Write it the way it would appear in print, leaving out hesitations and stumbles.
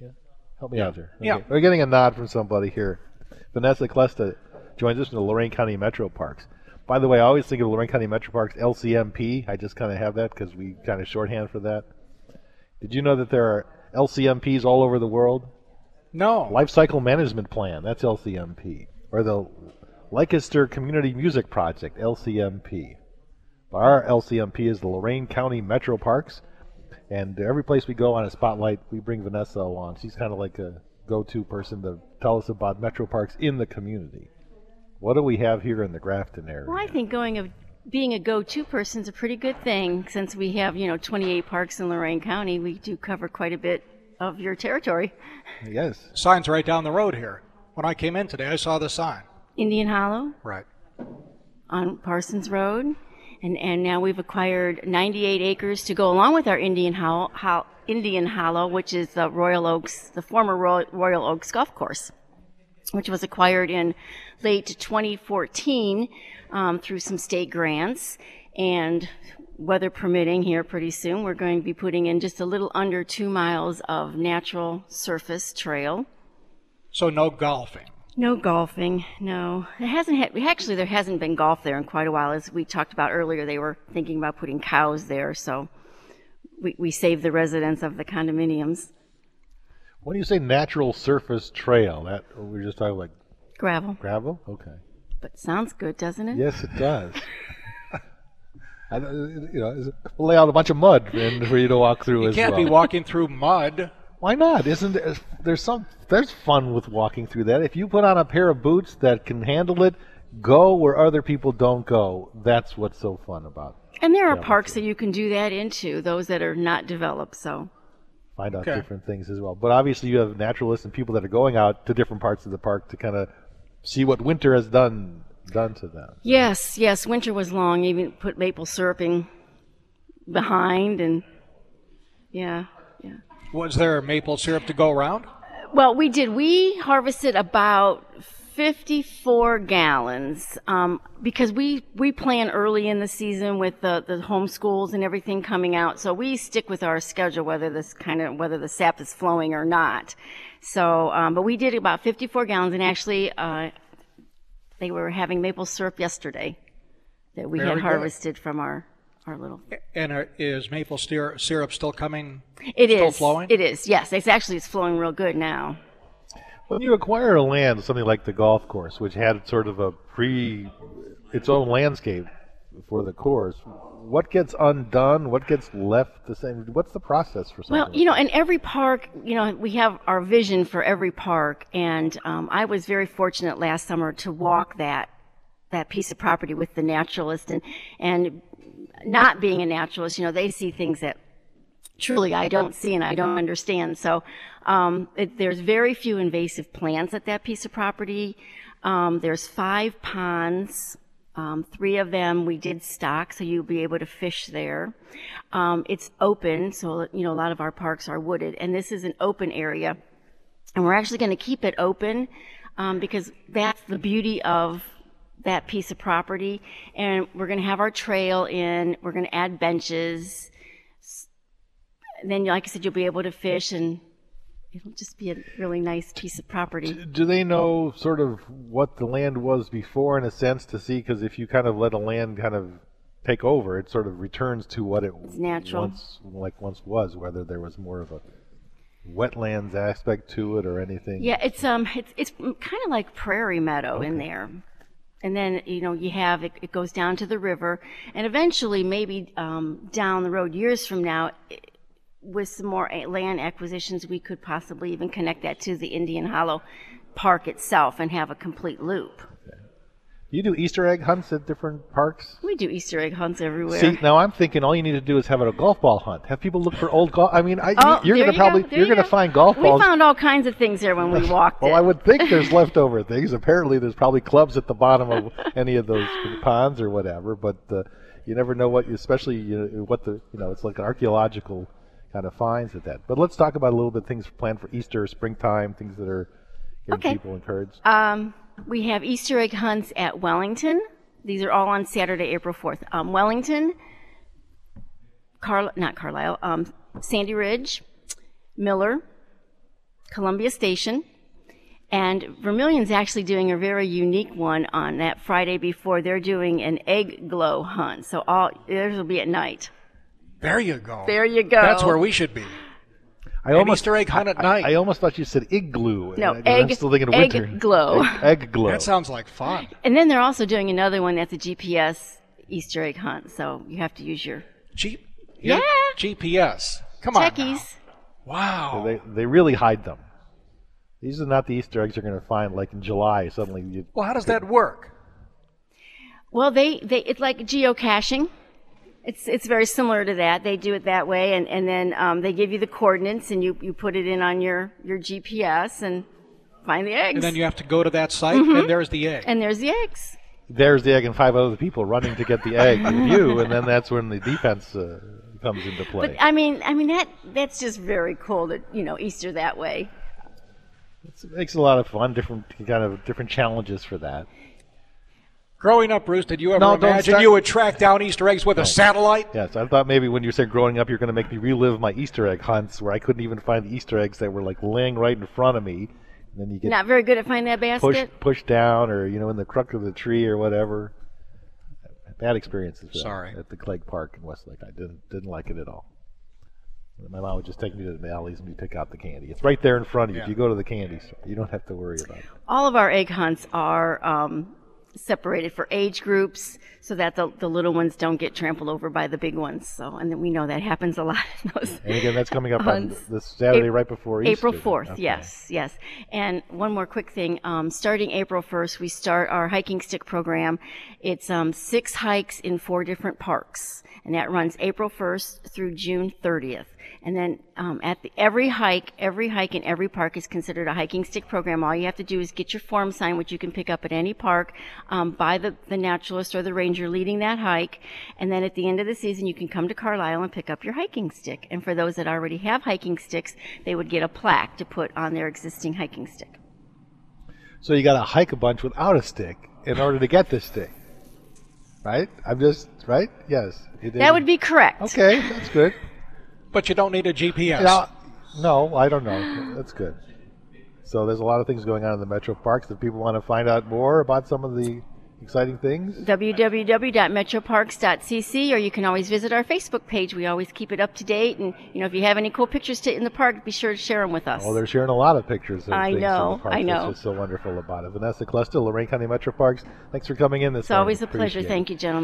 Help me out here. Okay. Yeah. We're getting a nod from somebody here. Vanessa Clesta joins us from the Lorain County Metro Parks. By the way, I always think of Lorain County Metro Parks LCMP. I just kind of have that because we kind of shorthand for that. Did you know that there are LCMPs all over the world? No. Life Cycle Management Plan, that's LCMP. Or the Leicester Community Music Project, LCMP. Our LCMP is the Lorain County Metro Parks. And every place we go on a spotlight, we bring Vanessa along. She's kind of like a go-to person to tell us about metro parks in the community. What do we have here in the Grafton area? Well, I think being a go-to person is a pretty good thing. Since we have, 28 parks in Lorain County, we do cover quite a bit of your territory. Yes. Sign's right down the road here. When I came in today, I saw the sign. Indian Hollow Right. on Parsons Road. And now we've acquired 98 acres to go along with our Indian Hollow, which is the Royal Oaks, the former Royal Oaks Golf Course, which was acquired in late 2014 through some state grants. And weather permitting here pretty soon, we're going to be putting in just a little under 2 miles of natural surface trail. So no golfing. No golfing, no. There hasn't been golf there in quite a while. As we talked about earlier, they were thinking about putting cows there, so we saved the residents of the condominiums. When you say natural surface trail, that we're just talking like Gravel. gravel? Okay. But sounds good, doesn't it? Yes, it does. Lay out a bunch of mud for you to walk through You as can't well. be walking through mud. Why not? Isn't there's fun with walking through that. If you put on a pair of boots that can handle it, go where other people don't go. That's what's so fun about it. And there are parks that you can do that into, those that are not developed, so. Find out different things as well. But obviously you have naturalists and people that are going out to different parts of the park to kind of see what winter has done to them. Yes, winter was long, even put maple syruping behind, and yeah. Was there maple syrup to go around? Well, we did. We harvested about 54 gallons because we plan early in the season with the homeschools and everything coming out. So we stick with our schedule, whether the sap is flowing or not. So, but we did about 54 gallons, and actually, they were having maple syrup yesterday that we had harvested from our little. And is maple syrup still coming? It still is flowing? It is. Yes, it's flowing real good now. When you acquire a land, something like the golf course, which had sort of its own landscape for the course, what gets undone? What gets left the same? What's the process for something? Well, in every park, we have our vision for every park, and I was very fortunate last summer to walk that piece of property with the naturalist, and not being a naturalist, they see things that truly I don't see and I don't understand. So there's very few invasive plants at that piece of property. There's 5 ponds. 3 of them we did stock, so you'll be able to fish there. It's open, so a lot of our parks are wooded, and this is an open area. And we're actually going to keep it open because that's the beauty of that piece of property. And we're going to have our trail in. We're going to add benches. And then, like I said, you'll be able to fish, and it'll just be a really nice piece of property. Do they know sort of what the land was before, in a sense, to see? Because if you kind of let a land kind of take over, it sort of returns to what it once was, whether there was more of a wetlands aspect to it or anything. Yeah, it's kind of like prairie meadow in there. And then, you have, it goes down to the river, and eventually, maybe down the road, years from now, with some more land acquisitions, we could possibly even connect that to the Indian Hollow Park itself and have a complete loop. Okay. You do Easter egg hunts at different parks? We do Easter egg hunts everywhere. See, now I'm thinking all you need to do is have a golf ball hunt. Have people look for old golf. I mean, you're going to find golf balls. We found all kinds of things there when we walked. Well, I would think there's leftover things. Apparently, there's probably clubs at the bottom of any of those ponds or whatever. But you never know it's like an archaeological kind of finds at that. But let's talk about a little bit things planned for Easter, springtime, things that are getting people encouraged. We have Easter egg hunts at Wellington. These are all on Saturday, April 4th. Wellington, Sandy Ridge, Miller, Columbia Station. And Vermilion's actually doing a very unique one on that Friday before. They're doing an egg glow hunt. So theirs will be at night. There you go. There you go. That's where we should be. An Easter egg hunt at night. I almost thought you said igloo. No, I'm still thinking of winter. egg glow. Egg glow. That sounds like fun. And then they're also doing another one that's a GPS Easter egg hunt. So you have to use your Yeah. GPS. Come on. checkies. Wow. They really hide them. These are not the Easter eggs you're going to find like in July. Suddenly, Well, how does that work? Well, it's like geocaching. It's very similar to that. They do it that way, and then they give you the coordinates, and you put it in on your GPS and find the eggs. And then you have to go to that site, and there's the egg. And there's the eggs. there's the egg and 5 other people running to get the egg with you, and then that's when the defense comes into play. But I mean that's just very cool that Easter that way. It makes a lot of fun, different challenges for that. Growing up, Bruce, did you ever No, don't imagine start- you would track down Easter eggs with a satellite? Yes, I thought maybe when you said growing up, you're going to make me relive my Easter egg hunts where I couldn't even find the Easter eggs that were like laying right in front of me. And then you get Not very good at finding that basket. pushed down, or in the trunk of the tree or whatever. Bad experiences. Sorry. At the Clegg Park in Westlake, I didn't like it at all. My mom would just take me to the alleys and we pick out the candy. It's right there in front of you. Yeah. If you go to the candy store, you don't have to worry about it. All of our egg hunts are separated for age groups so that the little ones don't get trampled over by the big ones. So, and then we know that happens a lot in those. And again, that's coming up on hunts. this Saturday right before Easter. April 4th, Okay. yes. And one more quick thing. Starting April 1st, we start our hiking stick program. It's 6 hikes in 4 different parks, and that runs April 1st through June 30th. And then every hike in every park is considered a hiking stick program. All you have to do is get your form signed, which you can pick up at any park, by the naturalist or the ranger leading that hike. And then at the end of the season, you can come to Carlisle and pick up your hiking stick. And for those that already have hiking sticks, they would get a plaque to put on their existing hiking stick. So you got to hike a bunch without a stick in order to get this stick, right? Right? Yes. That would be correct. Okay, that's good. But you don't need a GPS. Yeah, no, I don't know. That's good. So there's a lot of things going on in the metro parks. If people want to find out more about some of the exciting things, www.metroparks.cc, or you can always visit our Facebook page. We always keep it up to date, and if you have any cool pictures in the park, be sure to share them with us. they're sharing a lot of pictures of I things know, in the parks. I know. That's what's so wonderful about it. Vanessa Cluster, Lorraine County Metro Parks, thanks for coming in this It's always a morning. pleasure. Appreciate it. Thank you, gentlemen.